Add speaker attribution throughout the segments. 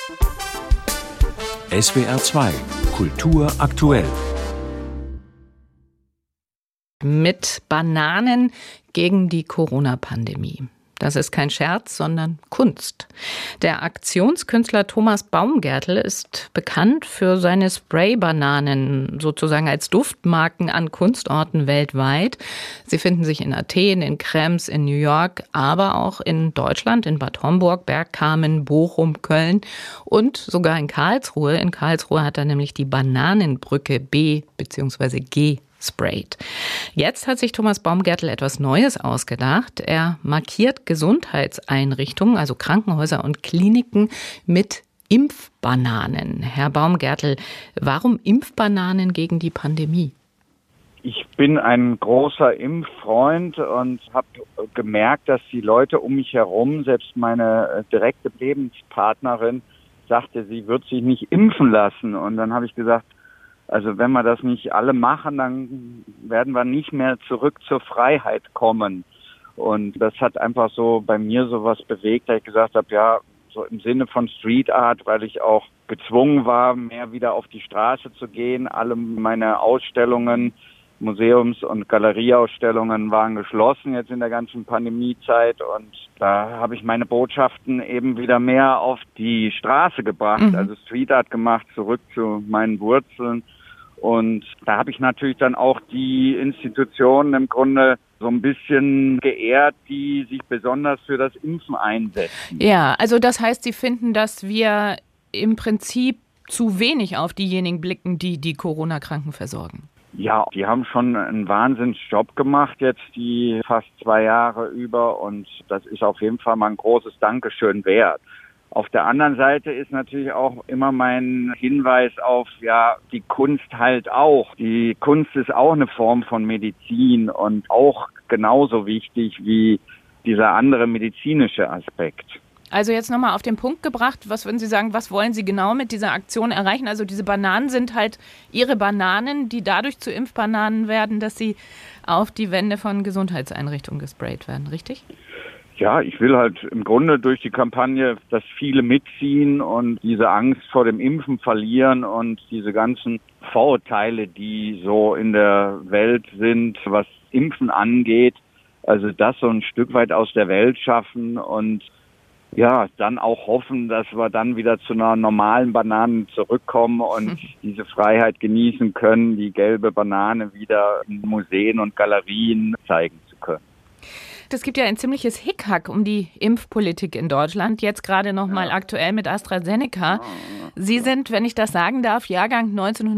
Speaker 1: SWR 2 Kultur aktuell.
Speaker 2: Mit Bananen gegen die Corona-Pandemie. Das ist kein Scherz, sondern Kunst. Der Aktionskünstler Thomas Baumgärtel ist bekannt für seine Spray-Bananen, sozusagen als Duftmarken an Kunstorten weltweit. Sie finden sich in Athen, in Krems, in New York, aber auch in Deutschland, in Bad Homburg, Bergkamen, Bochum, Köln und sogar in Karlsruhe. In Karlsruhe hat er nämlich die Bananenbrücke B bzw. G sprayed. Jetzt hat sich Thomas Baumgärtel etwas Neues ausgedacht. Er markiert Gesundheitseinrichtungen, also Krankenhäuser und Kliniken mit Impfbananen. Herr Baumgärtel, warum Impfbananen gegen die Pandemie?
Speaker 3: Ich bin ein großer Impffreund und habe gemerkt, dass die Leute um mich herum, selbst meine direkte Lebenspartnerin, sagte, sie wird sich nicht impfen lassen. Und dann habe ich gesagt, also wenn wir das nicht alle machen, dann werden wir nicht mehr zurück zur Freiheit kommen. Und das hat einfach so bei mir sowas bewegt, dass ich gesagt habe, ja, so im Sinne von Street Art, weil ich auch gezwungen war, mehr wieder auf die Straße zu gehen. Alle meine Ausstellungen, Museums- und Galerieausstellungen waren geschlossen jetzt in der ganzen Pandemiezeit. Und da habe ich meine Botschaften eben wieder mehr auf die Straße gebracht, also Street Art gemacht, zurück zu meinen Wurzeln. Und da habe ich natürlich dann auch die Institutionen im Grunde so ein bisschen geehrt, die sich besonders für das Impfen einsetzen.
Speaker 2: Ja, also das heißt, Sie finden, dass wir im Prinzip zu wenig auf diejenigen blicken, die die Corona-Kranken versorgen?
Speaker 3: Ja, die haben schon einen Wahnsinnsjob gemacht jetzt die fast 2 Jahre über und das ist auf jeden Fall mal ein großes Dankeschön wert. Auf der anderen Seite ist natürlich auch immer mein Hinweis auf, ja, die Kunst halt auch. Die Kunst ist auch eine Form von Medizin und auch genauso wichtig wie dieser andere medizinische Aspekt.
Speaker 2: Also jetzt nochmal auf den Punkt gebracht, was würden Sie sagen, was wollen Sie genau mit dieser Aktion erreichen? Also diese Bananen sind halt Ihre Bananen, die dadurch zu Impfbananen werden, dass sie auf die Wände von Gesundheitseinrichtungen gesprayt werden, richtig?
Speaker 3: Ja, ich will halt im Grunde durch die Kampagne, dass viele mitziehen und diese Angst vor dem Impfen verlieren und diese ganzen Vorurteile, die so in der Welt sind, was Impfen angeht, also das so ein Stück weit aus der Welt schaffen und ja, dann auch hoffen, dass wir dann wieder zu einer normalen Banane zurückkommen und diese Freiheit genießen können, die gelbe Banane wieder in Museen und Galerien zeigen zu können.
Speaker 2: Es gibt ja ein ziemliches Hickhack um die Impfpolitik in Deutschland, jetzt gerade nochmal aktuell mit AstraZeneca. Sie sind, wenn ich das sagen darf, Jahrgang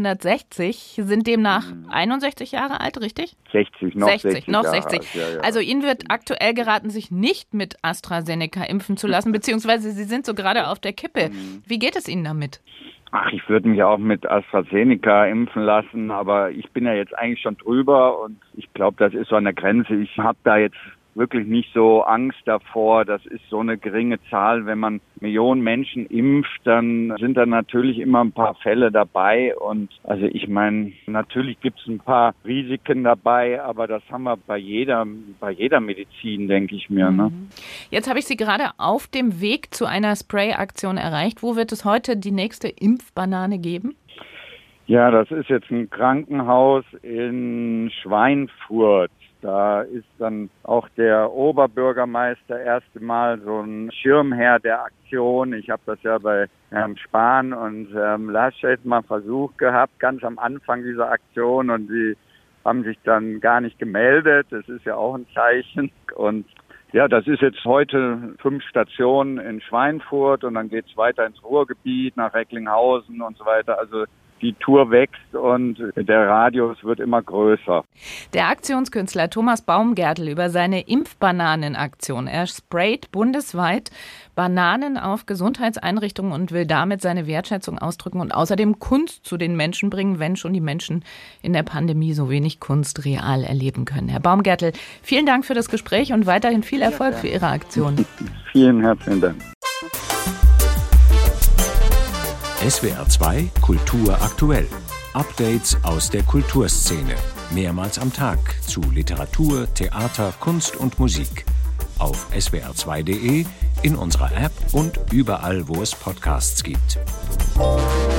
Speaker 2: 1960, sind demnach 61 Jahre alt, richtig?
Speaker 3: 60, noch 60.
Speaker 2: Noch 60. Ja. Also Ihnen wird aktuell geraten, sich nicht mit AstraZeneca impfen zu lassen, beziehungsweise Sie sind so gerade auf der Kippe. Wie geht es Ihnen damit?
Speaker 3: Ach, ich würde mich auch mit AstraZeneca impfen lassen, aber ich bin ja jetzt eigentlich schon drüber und ich glaube, das ist so an der Grenze. Ich habe da jetzt wirklich nicht so Angst davor. Das ist so eine geringe Zahl. Wenn man Millionen Menschen impft, dann sind da natürlich immer ein paar Fälle dabei. Und also ich meine, natürlich gibt es ein paar Risiken dabei, aber das haben wir bei jeder Medizin, denke ich mir. Ne?
Speaker 2: Jetzt habe ich Sie gerade auf dem Weg zu einer Spray-Aktion erreicht. Wo wird es heute die nächste Impfbanane geben?
Speaker 3: Ja, das ist jetzt ein Krankenhaus in Schweinfurt. Da ist dann auch der Oberbürgermeister erste Mal so ein Schirmherr der Aktion. Ich habe das ja bei Herrn Spahn und Herrn Laschet mal versucht gehabt, ganz am Anfang dieser Aktion. Und die haben sich dann gar nicht gemeldet. Das ist ja auch ein Zeichen. Und ja, das ist jetzt heute 5 Stationen in Schweinfurt und dann geht's weiter ins Ruhrgebiet, nach Recklinghausen und so weiter. Also die Tour wächst und der Radius wird immer größer.
Speaker 2: Der Aktionskünstler Thomas Baumgärtel über seine Impfbananenaktion. Er sprayt bundesweit Bananen auf Gesundheitseinrichtungen und will damit seine Wertschätzung ausdrücken und außerdem Kunst zu den Menschen bringen, wenn schon die Menschen in der Pandemie so wenig Kunst real erleben können. Herr Baumgärtel, vielen Dank für das Gespräch und weiterhin viel Erfolg für Ihre Aktion.
Speaker 3: Vielen herzlichen Dank.
Speaker 1: SWR 2 Kultur aktuell. Updates aus der Kulturszene. Mehrmals am Tag zu Literatur, Theater, Kunst und Musik. Auf swr2.de, in unserer App und überall, wo es Podcasts gibt.